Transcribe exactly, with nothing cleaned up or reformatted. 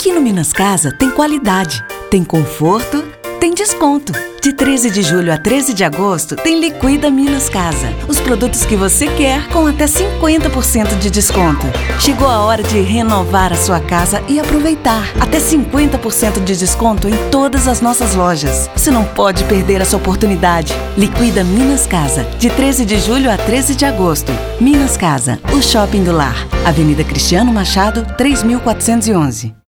Aqui no Minas Casa tem qualidade, tem conforto, tem desconto. De treze de julho a treze de agosto tem Liquida Minas Casa. Os produtos que você quer com até cinquenta por cento de desconto. Chegou a hora de renovar a sua casa e aproveitar. Até cinquenta por cento de desconto em todas as nossas lojas. Você não pode perder essa oportunidade. Liquida Minas Casa. De treze de julho a treze de agosto. Minas Casa, o shopping do lar. Avenida Cristiano Machado, três mil quatrocentos e onze.